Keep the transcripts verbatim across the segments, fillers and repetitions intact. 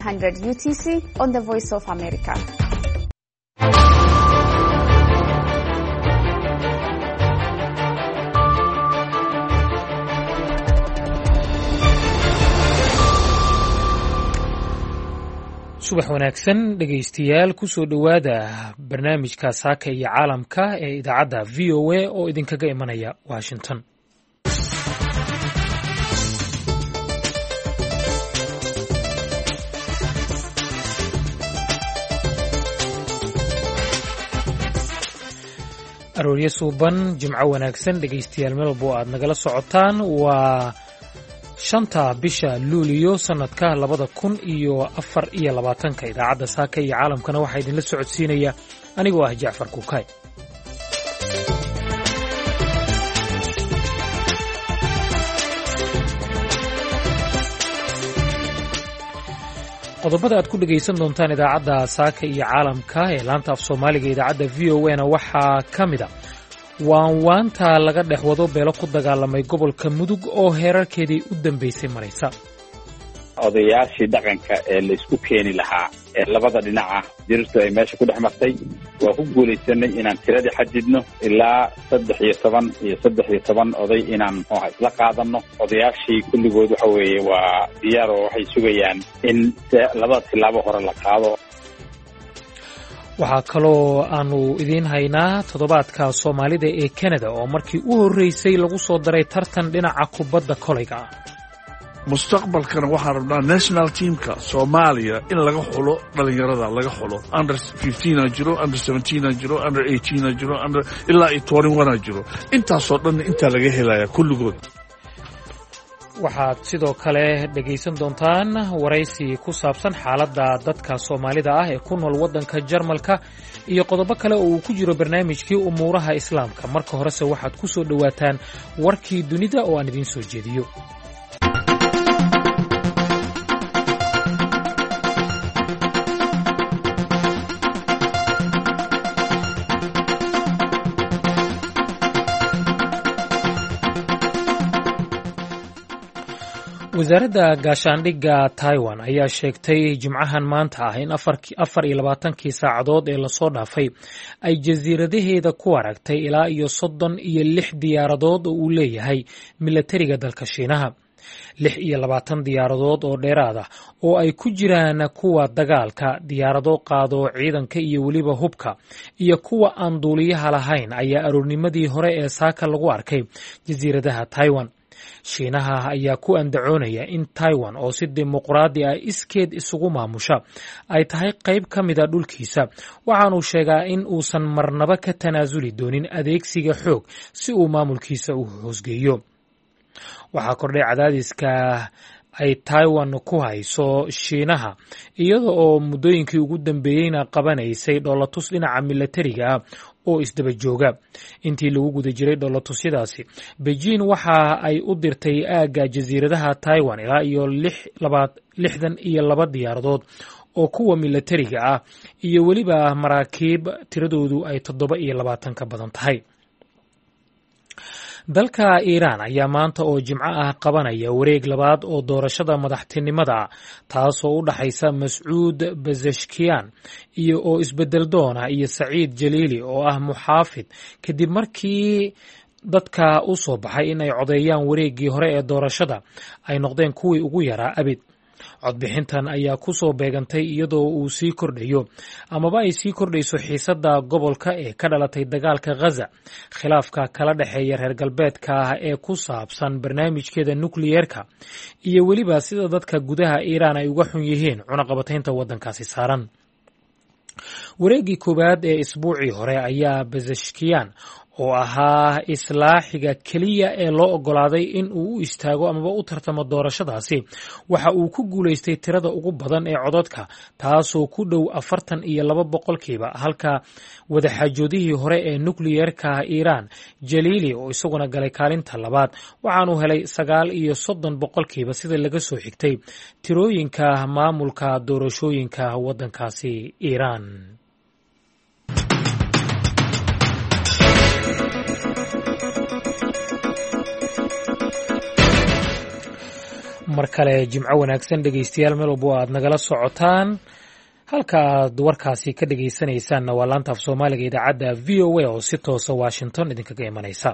one hundred U T C on the Voice of America. subax wanaagsan dhegaystayaal ku soo dhowaada barnaamijka saaka iyo caalamka ee idaacadda V O A oo idinkaga imanaya Washington. arooryo suuban jimco wanaagsan dhegaystayaal meel walba aad nagala socotaan waa shanta bisha luuliyo sanadka labada kun iyo afar iyo labaatanka idaacadda saaka iyo caalamkana waxaa idinla socodsiinaya anigoo ah Jacfar Kuukay. qodobada aad ku dhegaysan doontaan idaacadda saaka iyo caalamka ee laanta af Soomaaliga idaacadda V O A na waxaa ka mid ah waan waanta laga dhex wado beelo ku dagaalamay gobolka Mudug oo heerarkeedii u dambeysay maraysa. odayaashii dhaqanka ee la isku keeni lahaa ee labada dhinaca jirto ay meesha ku dhex martay waa ku guulaysanay inaan tiradii xadidno ilaa saddex iyo toban iyo saddex iyo toban oday inaan muxuu isla qaadano. odayaashii kulligood waxa weeye waa diyaar oo waxay sugayaan in labada tilaabo hore la qaado. waxaa kaloo aanu idiin haynaa toddobaadka Soomaalida ee Canada oo markii u horeysay lagu soo daray tartan dhinaca kubadda kolayga ah. mustaqbalkana waxaan rabnaa national teamka Soomaaliya in laga xulo dhalinyarada laga xulo under fifteen jiro under seventeen jiro under eighteen jiro under ilaa twenty-one jiro intaas oo dhan inta laga helaya kulligood. waxaad sidoo kale dhegaysan doontaan waraysi ku saabsan xaaladda dadka Soomaalida ah ee ku nool waddanka Jarmalka iyo qodobo kale oo uu ku jiro barnaamijkii umuuraha islaamka. marka horese waxaad ku soo dhawaataan warkii dunida oo aan idiin soo jeediyo. wasaaradda gaashaandhigga Taiwan ayaa sheegtay jimcahan maanta ah in afar iyo labaatankii saacadood ee lasoo dhaafay ay jasiiradaheeda ku aragtay ilaa iyo soddon iyo lix diyaaradood oo uu leeyahay milatariga dalka Shiinaha. lix iyo labaatan diyaaradood oo dheeraad ah oo ay ku jiraan kuwa dagaalka, diyaarado qaado ciidanka iyo weliba hubka iyo kuwa aan duuliyaha lahayn ayaa aroornimadii hore ee saaka lagu arkay jasiiradaha Taiwan. Shiinaha ayaa ku andacoonaya in Taiwan oo si dimuqraadi ah iskeed isugu maamusha ay tahay qayb ka mid ah dhulkiisa, waxaanu sheegaa in uusan marnaba ka tanaasuli doonin adeegsiga xoog si uu maamulkiisa u hoosgeeyo. waxaa kordhay cadaadiska ay Taiwan ku hayso Shiinaha iyada oo muddooyinkii ugu dambeeyeyna qabanaysay dhoolatus dhinaca milatariga ah oo isdaba jooga. intii lagu guda jiray dhoolatusyadaasi, Beijing waxa ay u dirtay aagga jasiiradaha Taiwan ilaa iyo lixdan iyo laba diyaaradood oo kuwa milatariga ah iyo weliba maraakiib tiradoodu ay toddoba iyo labaatan ka badan tahay. dalka Iiraan ayaa maanta oo jimco ah qabanaya wareeg labaad oo doorashada madaxtinimada ah taasoo u dhaxaysa Mascuud Pezeshkian iyo oo isbedel doona iyo Saciid Jaliili oo ah muxaafid kadib markii dadka u soo baxay in ay codeeyaan wareeggii hore ee doorashada ay noqdeen kuwii ugu yaraa abid. codbixintan ayaa ku soo beegantay iyadoo uu sii kordhayo amaba ay sii kordhayso xiisadda gobolka ee ka dhalatay dagaalka Gaza, khilaafka kala dhexeeya reer galbeedka ah ee ku saabsan barnaamijkeeda nukliyeerka iyo weliba sida dadka gudaha Iiraan ay uga xun yihiin cunaqabataynta waddankaasi saaran. wareeggii koowaad ee isbuucii hore ayaa Pezeshkian oo ahaa islaaxiga keliya ee loo ogolaaday in uu u istaago amaba u tartamo doorashadaasi, waxa uu ku guulaystay tirada ugu badan ee codadka taasoo ku dhow afartan iyo laba boqolkiiba, halka wadaxaajoodihii hore ee nukliyeerka Iiraan Jaliili oo isaguna galay kaalinta labaad waxaanu helay sagaal iyo soddon boqolkiiba sida laga soo xigtay tirooyinka maamulka doorashooyinka waddankaasi Iiraan. mar kale jimco wanaagsan dhegaystayaal meel walba aad nagala socotaan halka aad warkaasi ka dhegaysanaysaanna waa laanta af soomaaliga idaacadda v o a oo si toosa washington idinkaga imanaysa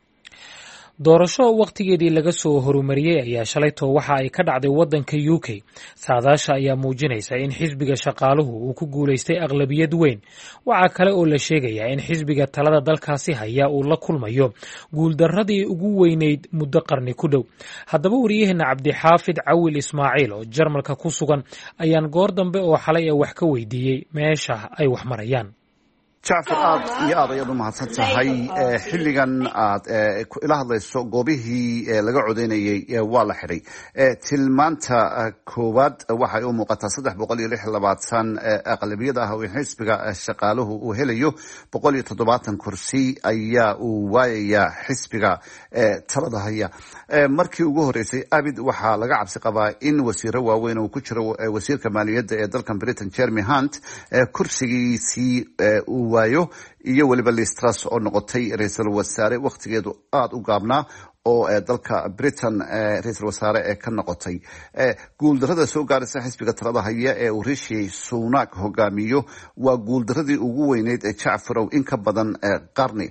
doorasho wakhtigeedii laga soo horumariyey ayaa shalayto waxa ay ka dhacday waddanka u k saadaasha ayaa muujinaysa in xisbiga shaqaaluhu uu ku guulaystay aqlabiyad weyn waxaa kale oo la sheegayaa in xisbiga talada dalkaasi haya uu la kulmayo guuldarradii ugu weyneyd muddo qarni ku dhow haddaba wariyaheenna cabdixaafid cawil ismaaciil oo jarmalka ku sugan ayaan goor dambe oo xalay wax ka weydiiyey meesha ay wax marayaan jacfar aad iyo aad ayaad u mahadsan tahay xilligan aad ila hadlayso goobihii laga codeynayey waa la xidhay tilmaanta koowaad waxay u muuqataa saddex boqol iyo lix iyo labaatan aqlabiyad ah oo xisbiga shaqaaluhu uu helayo boqol iyo toddobaatan kursi ayaa uu waayayaa xisbiga talada haya markii ugu horeysay abid waxaa laga cabsi qabaa in wasiiro waaweyn uu ku jiro wasiirka maaliyadda ee dalkan britain jeremy hunt kursigiisii uu waayo iyo weliba Liz Truss oo noqotay ra'iisul wasaare waqtigeedu aad u gaabnaa oo dalka Britain ra'iisul wasaare ee ka noqotay guuldarrada soo gaaraysa xisbiga talada haya ee uu Rishi Sunak hogaamiyo waa guuldarradii ugu weyneyd ee Jacfarow in ka badan qarni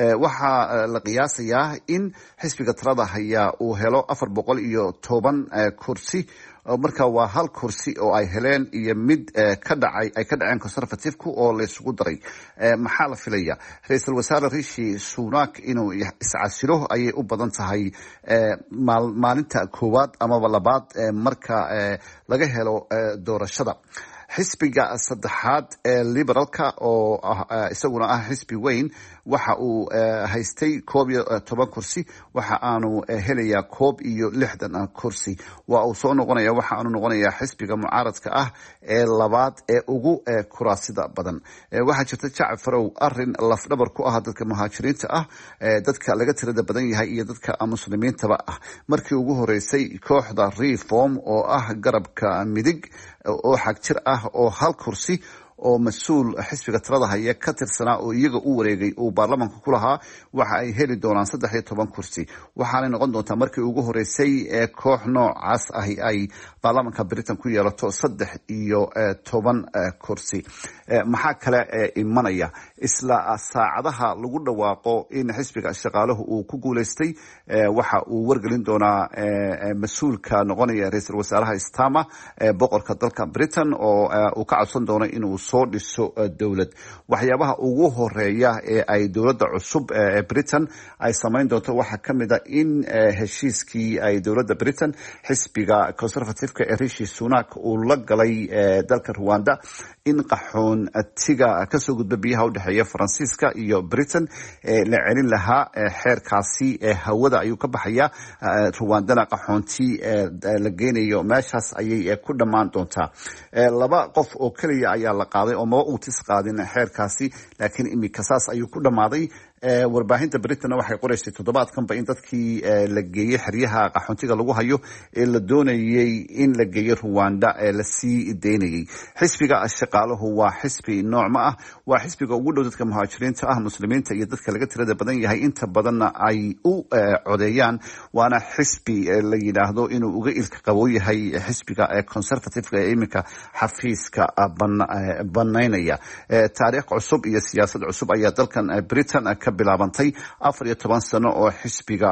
waxaa la qiyaasayaa in xisbiga talada haya uu helo afar boqol iyo toban kursi marka waa hal kursi oo ay heleen iyo mid ka dhacay ay ka dhaceen conservative-ku oo la isugu daray maxaa la filaya ra'iisul wasaare Rishi Sunak inuu iscasilo ayay u badan tahay maalinta koowaad amaba labaad marka laga helo doorashada xisbiga saddexaad ee liberalka oo isaguna ah xisbi weyn waxa uu haystay koob iyo toban kursi waxa aanu helayaa koob iyo lixdan kursi waa uu soo noqonaya waxa aanu noqonayaa xisbiga mucaaradka ah ee labaad ee ugu kuraasida badan waxaa jirta Jacfarow arin lafdhabar ku ah dadka muhaajiriinta ah dadka laga tirada badan yahay iyo dadka muslimiintaba ah markii ugu horeysay kooxda Reform oo ah garabka midig oo xag jir ah oo hal kursi oo mas'uul xisbiga talada haya ka tirsanaa oo iyaga u wareegay oo baarlamaanka ku lahaa waxa ay heli doonaan saddex iyo toban kursi waxaana noqon doontaa markii ugu horeysay ee koox noocaas ah ay baarlamaanka Britain ku yeelato saddex iyo toban kursi maxaa kale imanaya isla saacadaha lagu dhawaaqo in xisbiga shaqaaluhu uu ku guuleystay waxa uu wargelin doonaa mas'uulka noqonaya ra'iisul wasaaraha Starmer boqorka dalka Britain oo uu ka codsan doono inuu soo dhiso dawlad waxyaabaha ugu horeeya ee ay dawladda cusub ee Britain ay sameyn doonto waxa kamid ah in heshiiskii ay dawladda Britain xisbiga conservative-ka ee Rishi Sunak uu la galay dalka Rwanda in qaxoon tiga ka soo gudba biyaha u dhaxeeya Faransiiska iyo Britain la celin lahaa xeerkaasi hawada ayuu ka baxaya Rwandana qaxoontii la geenayo meeshaas ayay ku dhamaan doontaa laba qof oo kaliya ayaa la qaaday oo ma uu tis qaadin xeerkaasi laakiin imika saas ayuu ku dhamaaday warbaahinta Britain waxay qoraysay toddobaadkanba in dadkii la geeyay xeryaha qaxoontiga lagu hayo ee la doonayay in la geeyo Rwanda ee la sii deynayay xisbiga shaqaaluhu waa xisbi nooc ma ah waa xisbiga ugu dhow dadka muhaajiriinta ah muslimiinta iyo dadka laga tirada badan yahay inta badanna ay u codeeyaan waana xisbi la yiraahdo inuu uga ilka qabo yahay xisbiga conservative-ka ee imika xafiiska banaynaya taariikh cusub iyo siyaasad cusub ayaa dalkan Britain ka bilaabantay afar iyo toban sano oo xisbiga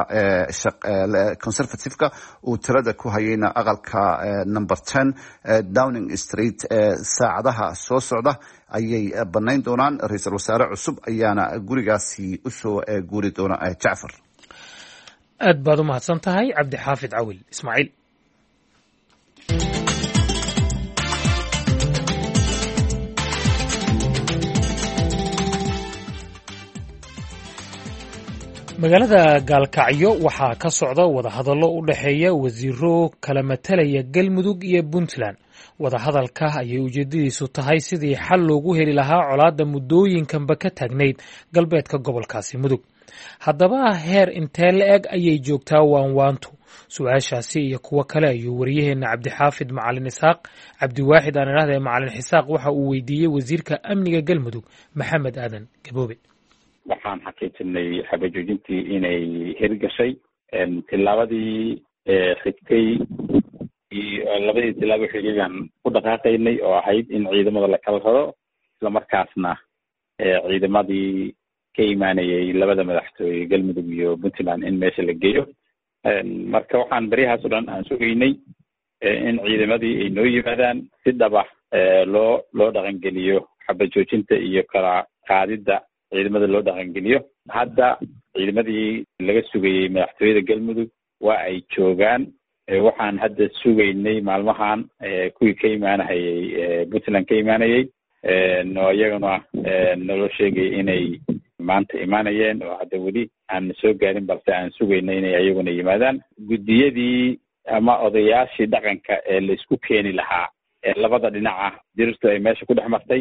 conservative-ka uu tirada ku hayayna aqalka number ten Downing Street saacadaha soo socda ayay banayn doonaan ra'iisul wasaare cusub ayaana gurigaasi u soo guuri doona Jacfar aad baad u mahadsan tahay cabdixaafid cawil ismaaciil magaalada gaalkacyo waxaa ka socda wadahadallo u dhexeeya wasiiro kala matalaya galmudug iyo puntland wadahadalka ayay ujeedadiisu tahay sidii xal loogu heli lahaa colaadda muddooyinkanba ka taagnayd galbeedka gobolkaasi mudug haddaba heer intee la-eg ayay joogtaa waanwaantu su-aashaasi iyo kuwo kale ayuu wariyaheenna cabdixaafid macalin isaaq cabdiwaaxid aan idhahda macalin xisaaq waxa uu weydiiyey wasiirka amniga galmudug maxamed aadan gaboobe waxaan xaqiijinay xabajoojintii inay hirgashay tilaabadii xigtay iyo labadii tilaabo xigayaan ku dhaqaaqaynay oo ahayd in ciidamada la kala raro isla markaasna ciidamadii ka imaanayay labada madaxtooye galmudug iyo puntland in meesha la geeyo marka waxaan baryahaas o dhan aan sugaynay in ciidamadii ay noo yimaadaan si dhaba loo loo dhaqangeliyo xabad joojinta iyo kala qaadidda ciidamada loo dhaqangeliyo. Hadda ciidamadii laga sugayey madaxtooyada galmudug waa ay joogaan. Waxaan hadda sugaynay maalmahan kuwii ka imaanahayay puntland ka imaanayay oo iyagana naloo sheegay inay maanta imaanayeen oo hadda weli aan soo gaarin balse aan sugaynay inay ayaguna yimaadaan. Guddiyadii ama odayaashii dhaqanka ee la isku keeni lahaa ee labada dhinaca dirirtu ay meesha ku dhex martay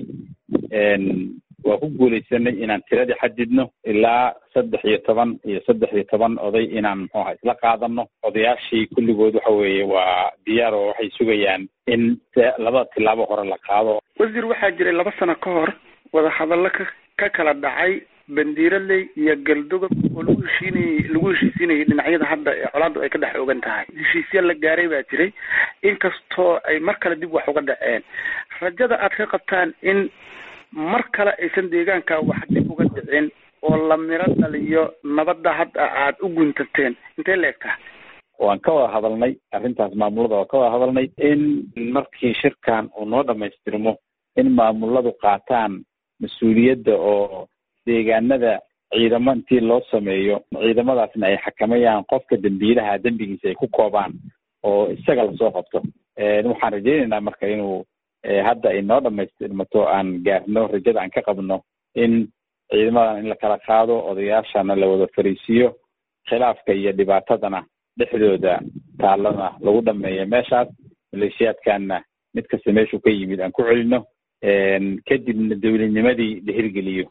waa ku guulaysanay inaan tiradii xadidno ilaa saddex iyo toban iyo saddex iyo toban oday inaan muxuu ahaa isla qaadano. Odayaashii kulligood waxa weeye waa diyaar oo waxay sugayaan in labada tilaabo hore la qaado. wasiir, waxaa jiray laba sano ka hor wadahadallo ka ka kala dhacay bandiiraley iyo galdogob oo lagu heshiinayay lagu heshiisiinayay dhinacyada hadda ee colaaddu ay ka dhex ogan tahay. heshiisya la gaaray baa jiray inkastoo ay mar kale dib wax uga dhaceen. rajada aad ka qabtaan in mar kale aysan deegaanka wax dib uga dhicin oo la miro dhaliyo nabadda hadda aad u guntateen intee la egtahay? waan ka wada hadalnay arrintaas maamulada oo ka wada hadalnay in markii shirkan uu noo dhamaystirmo in maamuladu qaataan mas-uuliyadda oo deegaanada ciidamo intii loo sameeyo ciidamadaasna ay xakamayaan qofka dembiilaha dembigiisa ay ku koobaan oo isaga lasoo qabto. waxaan rajaynaynaa marka inuu hadda ay noo dhamaystirmato aan gaarno rajada aan ka qabno in ciidamadan in la kala qaado, odayaashana la wada fariisiiyo, khilaafka iyo dhibaatadana dhexdooda taalana lagu dhameeyo meeshaas, maleeshiyaadkana mid kasta meeshuu ka yimid aan ku celino, kadibna dowladnimadii la hirgeliyo.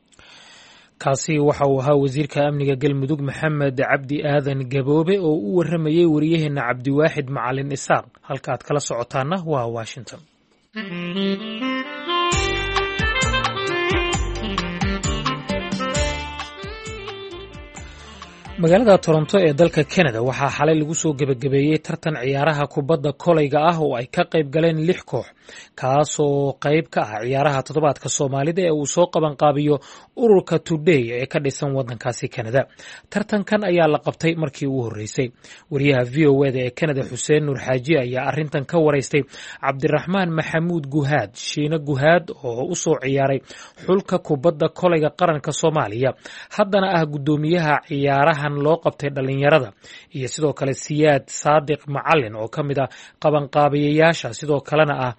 kaasi waxa uu ahaa wasiirka amniga galmudug maxamed cabdi aadan gaboobe oo u waramayay wariyaheena cabdiwaaxid macalin isaaq. halka aad kala socotaana waa Washington. magaalada Toronto ee dalka Canada waxaa xalay lagu soo gabagabeeyay tartan ciyaaraha kubadda kolayga ah oo ay ka qayb galeen lix koox, kaas oo qayb ka ah ciyaaraha toddobaadka Soomaalida ee uu soo qaban qaabiyo ururka Today ee ka dhisan wadankaasi Canada. tartankan ayaa la qabtay markii ugu horeysay. wariyaha V O A ee Canada Xuseen Nur Xaaji ayaa arrintan ka wareystay Cabdiraxmaan Maxamuud Guhaad Shiina Guhaad oo u soo ciyaaray xulka kubadda kolayga qaranka Soomaaliya, haddana ah gudoomiyaha ciyaaraha loo qabtay dhalinyarada, iyo sidoo kale Siyaad Saadiq Macalin oo ka mid ah qabanqaabiyayaasha, sidoo kalena ah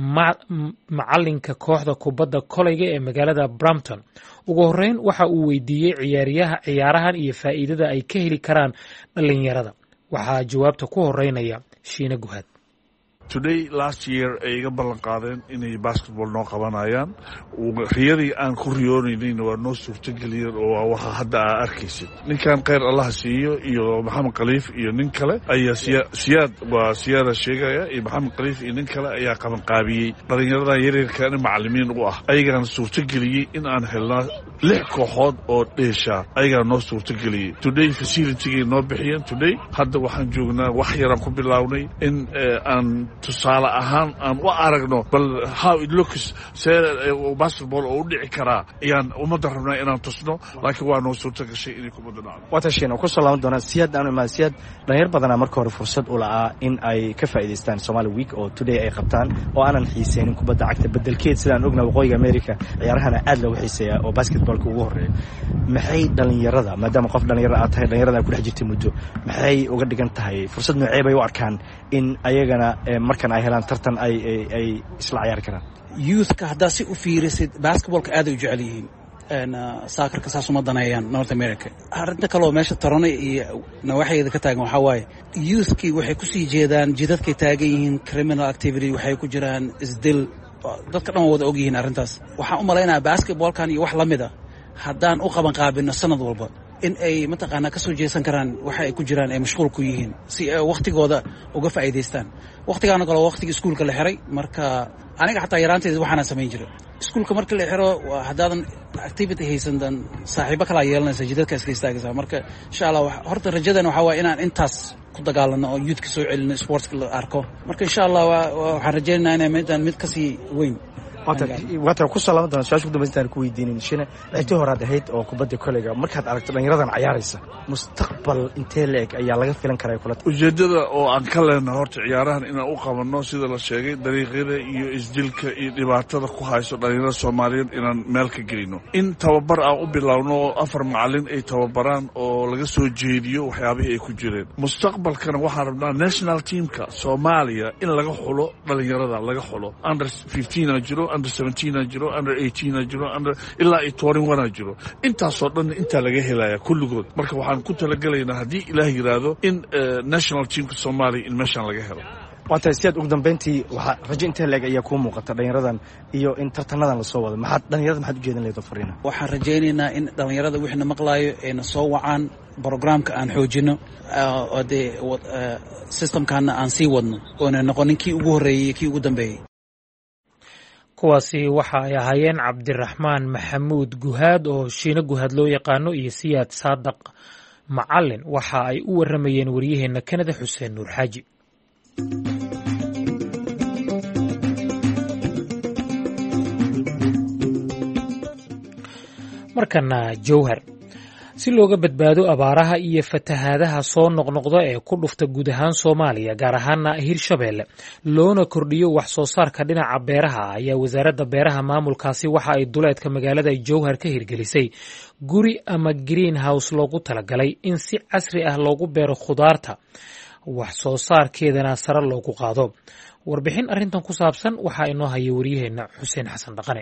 macalinka kooxda kubadda kolayga ee magaalada Brampton. ugu horeyn waxa uu weydiiyey ciyaariyaha ciyaarahan iyo faa'iidada ay ka heli karaan dhalinyarada. waxaa jawaabta ku horeynaya Shiina Guhaad. Today last year ay iga ballan qaadeen inay basketball noo qabanayaan. riyadii aan ku riyoonaynayna waa noo suurtageliyeen oo waa waxa hadda aa arkaysid. ninkan khayr allah siiyo iyo maxamed khaliif iyo nin kale ayaa siyaad waa siyaada sheegaya iyo maxamed khaliif iyo nin kale ayaa qaban qaabiyey dhalinyarada yaryarkaana macallimiin u ah. ayagaana suurtageliyey in aan helnaa lix kooxood oo dheesha. ayagaa noo suurtageliyey. Today facilitygay noo bixiyeen. Today hadda waxaan joognaa wax yaraan ku bilownay in aan tusaale ahaan aan u aragno bal how it looks see basketball oo u dhici karaa ayaan ummadda rabnaa inaan tusno, laakiin waa noo suurta gashay inay kubadda dhacdo. watashiin oo ku soo laaban doona Siyaad aan imaan Siyaad dhalinyar badanaa marka hore fursad u la'aa in ay ka faa'iideystaan Somali Week oo Today ay qabtaan oo aanan xiiseynin kubadda cagta bedelkeed sidaan ognahay waqooyiga America ciyaarahana aad loogu xiiseeyaa oo basketballka ugu horeeya. maxay dhalinyarada maadaama qof dhalinyaro aad tahay dhalinyarada ku dhex jirtay muddo maxay uga dhigan tahay fursad noocee bay u arkaan in ayagana markan ay helaan tartan ay ay isla ciyaar karaan? youthka haddaa si u fiirisid basketballka aad ay u jecel yihiin, saakarka saas uma daneeyaan North America. arrinta kaloo meesha Toronto iyo nawaaxigeeda ka taagan waxaa waaye youthkii waxay kusii jeedaan jidadkay taagan yihiin, criminal activity waxay ku jiraan isdil, dadka dhan wada og yihiin arrintaas. waxaan u malaynayaa basketballkan iyo wax la mid a haddaan u qaban qaabino sanad walba in ay mataqaanaa kasoo jeesan karaan waxa ay ku jiraan ay mashquul ku yihiin si ay waqtigooda uga faa'iidaystaan. waqtigaana kale waqtigii iskuulka la xiray, marka aniga xataa yaraanteeda waxaana samayn jiray iskuulka marka la xiro haddaadan activity haysan dan saaxiibo kalaa yeelanaysa jidadka iska istaagaysa. marka insha allah horta rajadana waxaa waaye inaan intaas ku dagaalano oo youthka soo celino sportska la arko marka insha Allah waxaan rajaynaynaa inay midaan mid kasii weyn waata ku salaam doona su'aasha ugu dambaysta aan ku weydiinin shina intii hore aad ahayd oo kubadda kolayga markaad aragto dhalinyaradan ciyaaraysa mustaqbal intee leeg ayaa laga filan karaa kula ujeedada oo aan ka leenahay horta ciyaarahan inaan u qabanno sida la sheegay dariiqyada iyo isdilka iyo dhibaatada ku hayso dhalinyarada Soomaaliyeed inaan meel ka gelino in tababar aan u bilowno afar macallin ay tababaraan oo laga soo jeediyo waxyaabihii ay ku jireen mustaqbalkana waxaan rabnaa national teamka Soomaaliya in laga xulo dhalinyarada laga xulo under fifteen jiro under seventeen jiro under eighteen jiro under ilaa twenty-one jiro intaasoo dhan inta laga helaya kulligood marka waxaan ku talagalaynaa haddii Ilaahay yiraahdo in national teamka Soomaaliya in meeshan laga helo waata siyaad ugu dambeyntii waxa rajo intee leeg ayaa ku muuqata dhalinyaradan iyo in tartanadan la soo wado maxaad dhalinyarada maxaad u jeedin leedahay fariina waxaan rajaynaynaa in dhalinyarada wixii maqlaayo ay soo wacaan programka aan xoojino oo de systemkana aan sii wadno oo noqonin kii ugu horeeyay kii ugu dambeeyay kuwaasi waxa ay ahaayeen cabdiraxmaan maxamuud guhaad oo shiina guhaad loo yaqaano iyo siyaad saadaq macallin waxa ay u waramayeen wariyaheena Kanada Xuseen Nuur Xaaji markana Jowhar si looga badbaado abaaraha iyo fatahaadaha soo noqnoqda ee ku dhufta guud ahaan Soomaaliya gaar ahaan Hirshabeelle loona kordhiyo wax soo saarka dhinaca beeraha ayaa wasaaradda beeraha maamulkaasi waxa ay duleedka magaalada Jowhar ka hirgelisay guri ama greenhouse loogu talagalay in si casri ah loogu beero khudaarta wax soo saarkeedana sare loogu qaado warbixin arrintan ku saabsan waxa inoo haya wariyaheena Xuseen Xasan Dhaqane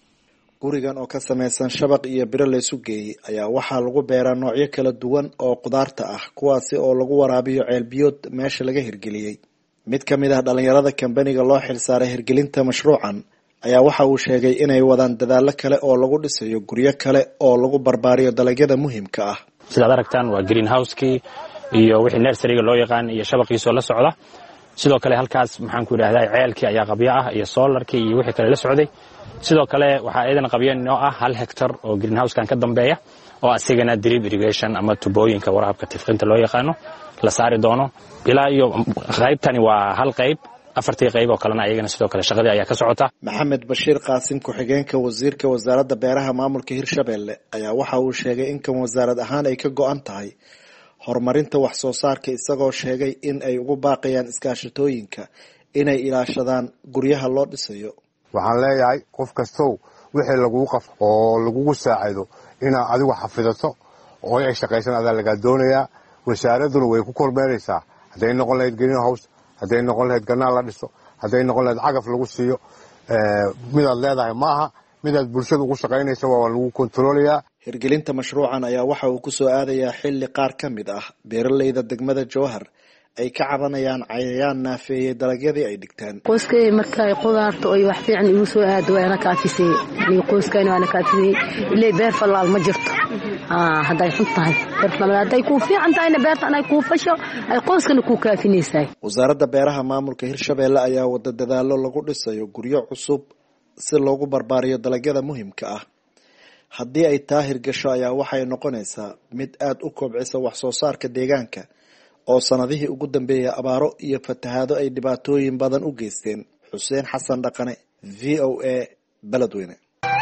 gurigan oo ka samaysan shabaq iyo biro la isu geeyay ayaa waxaa lagu beeraa noocyo kala duwan oo khudaarta ah kuwaasi oo lagu waraabiyo ceel biyood meesha laga hirgeliyay mid ka mid ah dhalinyarada kambaniga loo xilsaaray hirgelinta mashruucan ayaa waxa uu sheegay inay wadaan dadaallo kale oo lagu dhisayo guryo kale oo lagu barbaariyo dalagyada muhiimka ah sidaad aragtaan waa greenhouse-kii iyo wixii nursery-ga loo yaqaan iyo shabaqiisoo la socda sidoo kale halkaas maxaan ku yiraahdaa ceelkii ayaa qabyo ah iyo solarkii iyo wixii kale la socday sidoo kale waxa aydan qabiyeen oo ah hal hectar oo greenhouse-kan ka dambeeya oo asigana drip irrigation ama tubooyinka waraabka tifqinta loo yaqaano la saari doono ilaa iyo qaybtani waa hal qayb afartii qayb oo kalena ayagana sidoo kale shaqadii ayaa ka socota Maxamed Bashiir Qaasim ku-xigeenka wasiirka wasaaradda beeraha maamulka Hirshabeelle ayaa waxa uu sheegay in kan wasaarad ahaan ay ka go'an tahay horumarinta wax soo saarka isagoo sheegay in ay ugu baaqayaan iskaashatooyinka inay ilaashadaan guryaha loo dhisayo waxaan leeyahay qof kastow wixii lagu qaf oo lagu saacido ina adigu xafidato oo ay shaqaysan adaa laga doonayaa wasaaraduna way ku kormeeraysaa haday noqon lahayd greenhouse haday noqon lahayd ganaal la dhiso haday noqon lahayd cagaf lagu siiyo ee midaad leedahay maaha midaad bulshada ugu shaqaynayso waa lagu kontroolayaa hirgelinta mashruucan ayaa waxa uu ku soo aadayaa xilli qaar ka mid ah beeralayda degmada Jowhar ay ka cabanayaan cayayaan naafeeyay dalagyadii ay dhigtaan qoyskay markay qudaarto ay wax fiican igu soo aado ana kaafisay ni qoyskayna ana kaafisay ilaa beer falaal ma jirto ah haday xun tahay beer falaal haday ku fiican tahay beerta anay ku fasho ay qoyskana ku kaafineysay wasaaradda beeraha maamulka Hirshabeelle ayaa wada dadaalo lagu dhisayo guryo cusub si loogu barbaariyo dalagyada muhiimka ah haddii ay taahir gasho ayaa waxay noqonaysaa mid aad u kobcisa wax soo saarka deegaanka oo sanadihii ugu dambeeyay abaaro iyo fatahaado ay dhibaatooyin badan u geysteen Xuseen Xasan Dhaqane V O A Beledweyne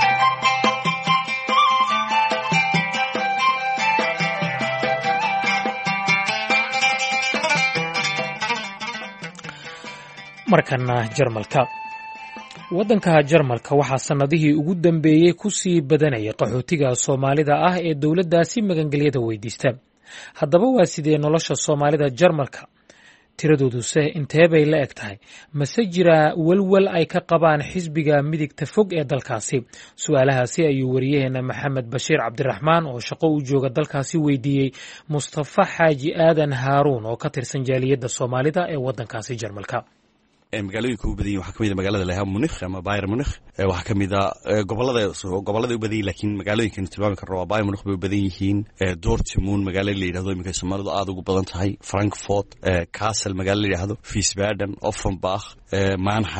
markana Jarmalka waddanka Jarmalka waxaa sanadihii ugu dambeeyay ku sii badanayay qaxootiga Soomaalida ah ee dawladdaasi magangelyada weydiista haddaba waa sidee nolosha Soomaalida Jarmalka tiradooduse intee bay la eg tahay mase jira walwal ay ka qabaan xisbiga midigta fog ee dalkaasi su'aalahaasi ayuu wariyaheena Maxamed Bashiir Cabdiraxmaan oo shaqo u jooga dalkaasi weydiiyey Mustafa Xaaji Aadan Haaruun oo ka tirsan jaaliyadda Soomaalida ee waddankaasi Jarmalka magaalooyinka u badan yihiin waxaa kamid ah magaalada la yiraahdo Munich ama Bayern Munich waxaa kamid ah gobolada gobolada u badan yihiin laakiin magaalooyinkan tilmaami karo waa Bayern Munich bay u badan yihiin Dortmund magaalada la yiraahdo iminka Soomaalidu aad ugu badan tahay Frankfurt Kassel magaalada la yiraahdo Wiesbaden Offenbach Mannheim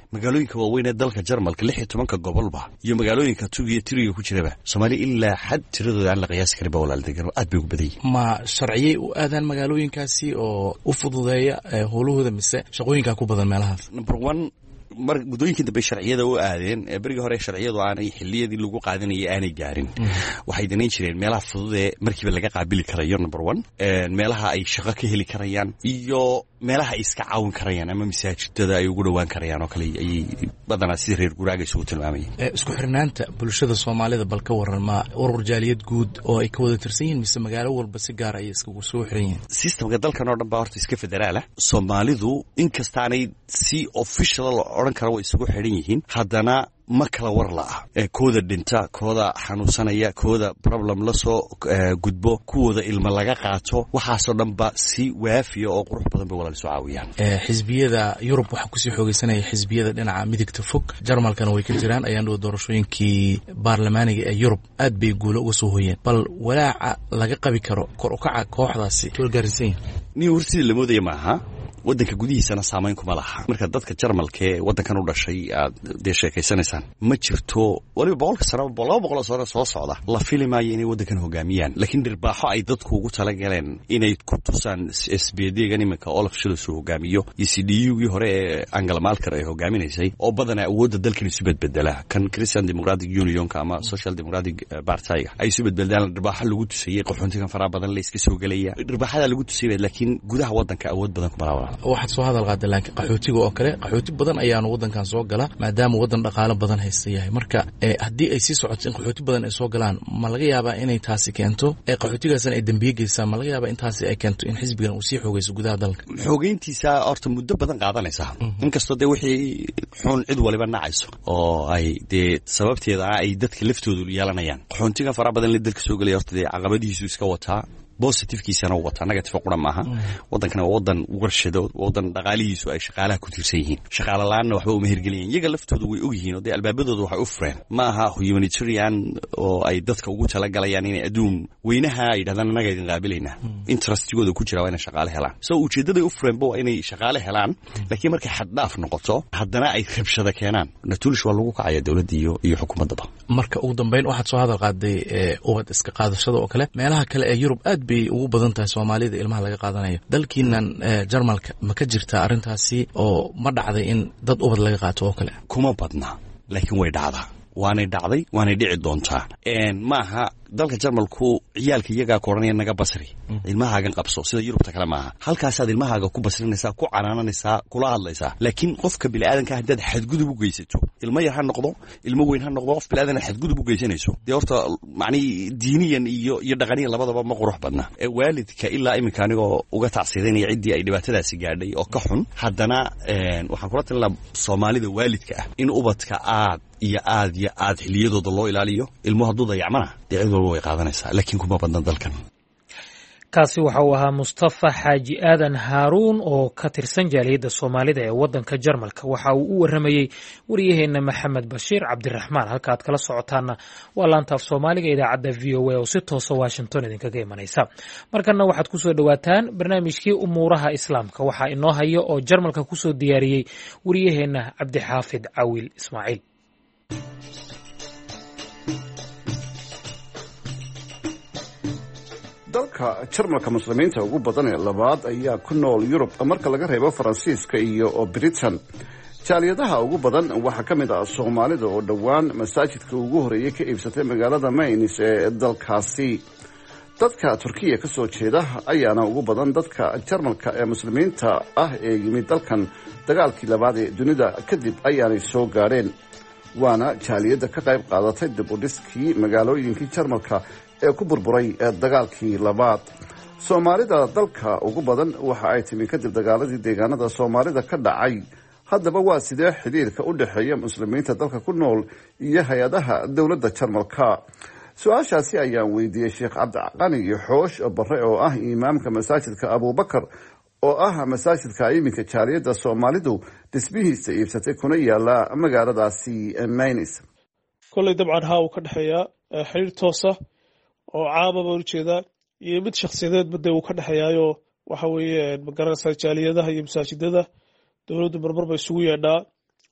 magaalooyinka waaweyn ee dalka Jarmalka lix iyo tobanka gobolba iyo magaalooyinka tugiyo tiriga ku jiraba Soomaali ilaa xad tiradooda aan la qiyaasi karin ba walaal degan aad bay ugu badan yihiin ma sharciyay u aadaan magaalooyinkaasi oo u fududeeya howlahooda mise shaqooyinka ku badan meelahaas number one mar gudooyinka dambe sharciyada u aadeen ee bariga hore sharciyadu aanay xilliyadii lagu qaadanayay aanay gaarin waxay danayn jireen meelaha fudud ee markiiba laga qaabili karayo number one ee meelaha ay shaqo ka heli karayaan iyo meelaha ay iska caawin karayaan ama masaajidada ay ugu dhawaan karayaan oo kale ay badanaa sida reer guraaga isugu tilmaamayeen isku xirnaanta bulshada Soomaalida bal ka waran ma urur jaaliyad guud oo ay ka wada tirsan yihiin mise magaalo walba si gaar ah ay isku soo xiran yihiin systemka dalkan oo dhan baa horta iska federaal ah Soomaalidu inkastaanay si official oran kara way isugu xiran yihiin haddana ma kala war la ah ee kooda dhinta kooda xanuunsanaya kooda problem la soo gudbo kuwooda ilma laga qaato waxaasoo dhanba si waafiya oo qurux badan bay walaal soo caawiyaan xisbiyada Yurub waxa ku sii xoogaysanaya xisbiyada dhinaca midigta fog Jarmalkana way ka jiraan ayaan dhow doorashooyinkii baarlamaaniga ee Yurub aad bay guulo uga soo hooyeen bal walaaca laga qabi karo kor u kaca kooxdaasi toolgaarsiin ni warsi la moodaya maaha wadanka gudihiisana saameyn kuma laha marka dadka Jarmalka ee wadankan u dhashay aad de sheekaysanaysan ma jirto waliba boqolka sano laba boqol sano soo socda la filimaayo inay wadankan hogaamiyaan laakiin dirbaaxo ay dadku ugu tala galeen inay ku tusaan S B D-gan imika Olaf Scholz uu hogaamiyo iyo C D U-gii hore ee Angela Merkel ay hogaaminaysay oo badanaa awoodda dalkan isu bedbedela kan Christian Democratic Union-ka ama Social Democratic Party-ga ay isu bedbedelaan dirbaaxo lagu tusayay qaxoontigan faraha badan la iska soo galaya dirbaaxada lagu tusayay laakiin gudaha wadanka awood badan kuma laha waxaad soo hadal qaaday laakiin qaxootiga oo kale qaxooti badan ayaanu wadankan soo gala maadaama wadan dhaqaale badan haysta yahay marka haddii ay sii socoto in qaxooti badan ay soo galaan ma laga yaabaa inay taasi keento ee qaxootigaasna ay dambiye geystaan ma laga yaabaa in taasi ay keento in xisbigan uu sii xoogayso gudaha dalka xoogeyntiisa horta muddo badan qaadanaysa inkastoo dee wixii xun cid waliba nacayso oo ay dee sababteeda ay dadka laftoodu yeelanayaan qaxootiga faraha badan la dalka soo galay horta dee caqabadihiisu iska wataa positive-kiisana uu wataa negative qura maaha wadankana waa wadan warshado wadan dhaqaalihiisu ay shaqaalaha ku tiirsan yihiin shaqaale la'aanna waxba uma hirgeliyeen iyaga laftoodu way og yihiin oo dee albaabadooda waxay u fureen ma aha humanitarian oo ay dadka ugu talagalayaan inay adduun weynaha ay yidhahdaan annaga idin qaabilaynaa interestigooda ku jira waa inay shaqaale helaan so ujeeddaday u fureenba waa inay shaqaale helaan laakiin markay xaddhaaf noqoto haddana ay rabshada keenaan natulish waa lagu kacaya dowladda iyo iyo xukuumaddaba marka ugu dambeyn waxaad soo hadal qaaday ubad iska qaadashada oo kale meelaha kale ee Yurub aad bay ugu badan tahay Soomaalida ilmaha laga qaadanayo dalkiinan Jarmalka ma ka jirta arintaasi oo ma dhacday in dad ubad laga qaato oo kale kuma badna laakiin way dhacdaa waanay dhacday waanay dhici doontaa een maaha dalka Jarmalku ciyaalka iyaga kooranaya naga basri ilmahaagan qabso sida Yurubta kale maaha halkaas aad ilmahaaga ku basrinaysaa ku canaananaysaa kula hadlaysaa laakiin qofka bini'aadanka haddaad xadgudub u geysato ilmo yar ha noqdo ilmo weyn ha noqdo qof bini'aadan xadgudub u geysanayso dee horta macni diiniyan iyo iyo dhaqaniyan labadaba ma qurux badna ee waalidka ilaa iminka anigoo uga tacsiidanaya ciddii ay dhibaatadaasi gaadhay oo ka xun haddana waxaan kula talin lahaa Soomaalida waalidka ah in ubadka aad iyo aad iyo aad xiliyadooda loo ilaaliyo ilmo hadduu dayacmana dee cid walba way qaadanaysaa laakiin kuma badna dalkan kaasi waxa uu ahaa Mustafa Xaaji Aadan Haaruun oo ka tirsan jaaliyadda Soomaalida ee wadanka Jarmalka waxa uu u waramayay wariyaheena Maxamed Bashiir Cabdiraxmaan halka aad kala socotaana waa laanta af Soomaaliga idaacadda V O A oo si toos ah Washington idinkaga imanaysa markana waxaad ku soo dhawaataan barnaamijkii umuuraha islaamka waxa inoo hayo oo Jarmalka ku soo diyaariyay wariyaheena Cabdixaafid Caawil Ismaaciil dalka Jarmalka muslimiinta ugu badan ee labaad ayaa ku nool Yurub marka laga reebo Faransiiska iyo Britain jaaliyadaha ugu badan waxaa ka mid ah Soomaalida oo dhowaan masaajidka ugu horeeyay ka iibsatay magaalada Mainz ee dalkaasi dadka Turkiya ka soo jeeda ayaana ugu badan dadka Jarmalka ee muslimiinta ah ee yimid dalkan dagaalkii labaad ee dunida kadib ayaanay soo gaareen waana jaaliyada ka qayb qaadatay dib u dhiskii magaalooyinkii Jarmalka ee ku burburay dagaalkii labaad Soomaalida dalka ugu badan waxa ay timi kadib dagaaladii deegaanada Soomaalida ka dhacay haddaba waa sidee xiriirka u dhaxeeya muslimiinta dalka ku nool iyo hay'adaha dawladda Jarmalka su-aashaasi ayaan weydiiyey Sheekh Cabdiqani Xoosh Barre oo ah imaamka masaajidka Abubakar oo ah masaajidka iminka jaaliyada Soomaalidu dhismihiisa iibsatay kuna yaala magaaladaasi Mainz kulay dabcan haa uu ka dhaxeeya xiriir toos ah oo caaba baa ujeeda iyo mid shakhsiyadeed bada uu ka dhaxeeyayo waxa weeye magaranaysa jaaliyadaha iyo masaajidada dawladdu marmar bay isugu yeedhaa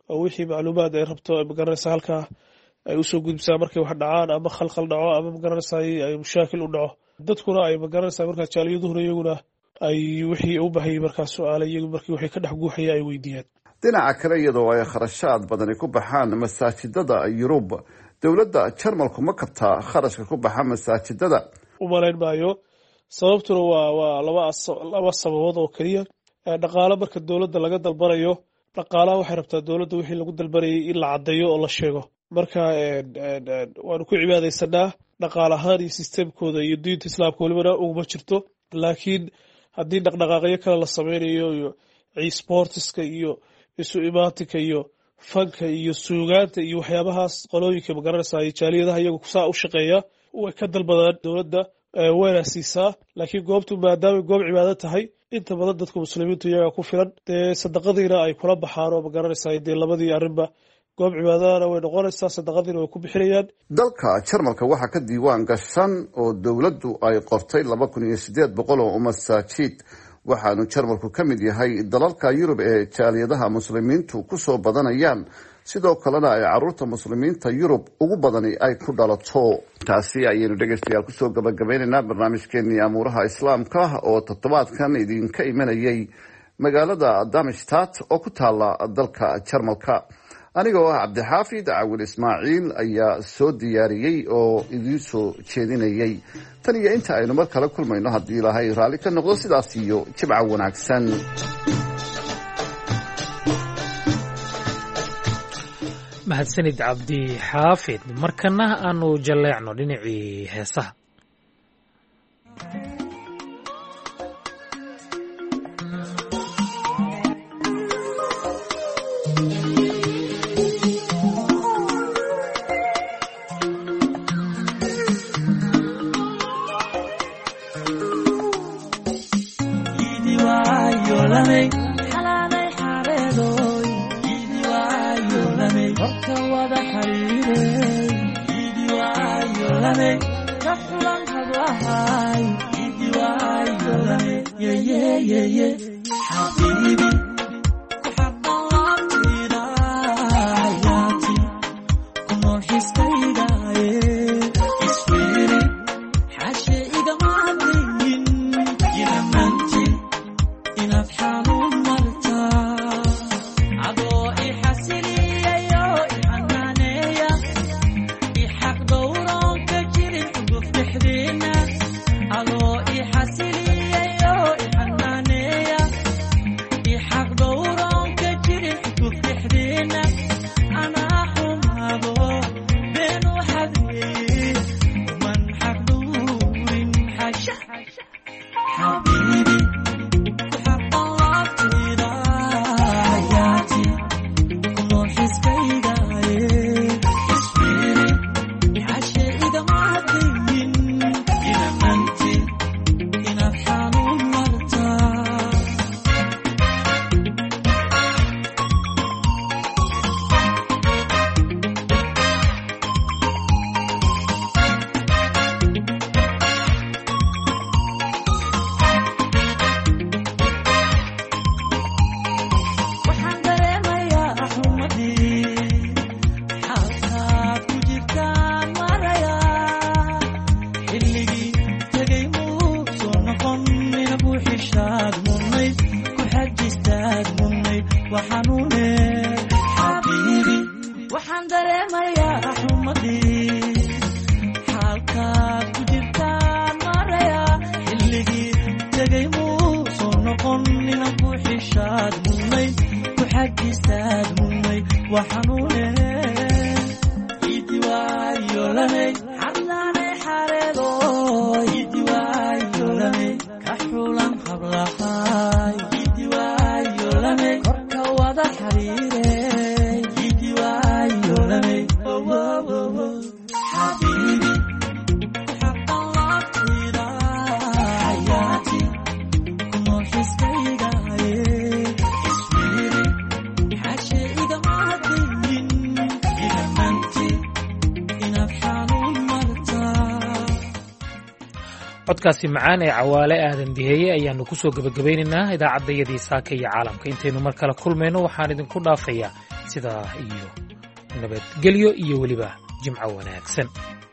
oo wixii macluumaad ay rabto ay magaranaysaa halkaa ay usoo gudbisaa markay wax dhacaan ama khalkhal dhaco ama magaranaysaa ay mushaakil u dhaco dadkuna ay magaranaysaa markaa jaaliyaduhuna iyaguna ay wixii u baahayay markaa su-aala iyagu markii waxay ka dhex guuxaya ay weydiiyaan. dhinaca kale iyadoo ay kharashaad badani ku baxaan masaajidada yurub, dowladda jarmalku ma kabtaa kharashka ku baxa masaajidada? u malayn maayo, sababtuna waa waa laba laba sababood oo keliya. dhaqaale marka dowladda laga dalbanayo, dhaqaalaha waxay rabtaa dowladda wixii lagu dalbanayay in la caddeeyo oo la sheego. marka waanu ku cibaadaysanaa dhaqaale ahaan iyo sisteemkooda iyo diinta islaamka welibana uguma jirto. laakiin haddii dhaqdhaqaaqyo kale la sameynayo iyo sportiska iyo isu imaatinka iyo fanka iyo suugaanta iyo waxyaabahaas qolooyinka magaranaysaa jaaliyadaha iyagu saa u shaqeeya way ka dalbadaan dowladda wayna siisaa. laakiin goobtu maadaama goob cibaado tahay, inta badan dadka muslimiintu iyagaa ku filan, dee sadaqadiina ay kula baxaan oo magaranaysaa dee labadii arrinba goob cibaadadana way noqonaysaa, sadaqadiina way ku bixinayaan. dalka jarmalka waxaa ka diiwaan gashan oo dowladdu ay qortay laba kun iyo sideed boqol oo masaajid, waxaanu jarmalku ka mid yahay dalalka yurub ee jaaliyadaha muslimiintu ku soo badanayaan, sidoo kalena ay caruurta muslimiinta yurub ugu badani ay ku dhalato. taasi ayaynu dhegaystayaal kusoo gabagabaynaynaa barnaamijkeenii amuuraha islaamka oo toddobaadkan idinka imanayay magaalada Darmstadt oo ku taala dalka jarmalka. anigoo ah cabdixaafid cawil ismaaciil ayaa soo diyaariyey oo idiin soo jeedinayay. tan iyo inta aynu mar kale kulmayno, haddii ilaahay raalli ka noqdo, sidaas iyo jimca wanaagsan. mahadsanid cabdi xaafid. markana aanu jalleecno dhinacii heesaha. codkaasi macaan ee cawaale aadan diheeye ayaanu ku soo gabagabaynaynaa idaacaddayadii saaka iyo caalamka. intaynu mar kale kulmayno waxaan idinku dhaafayaa sidaa iyo nabadgelyo iyo weliba jimco wanaagsan.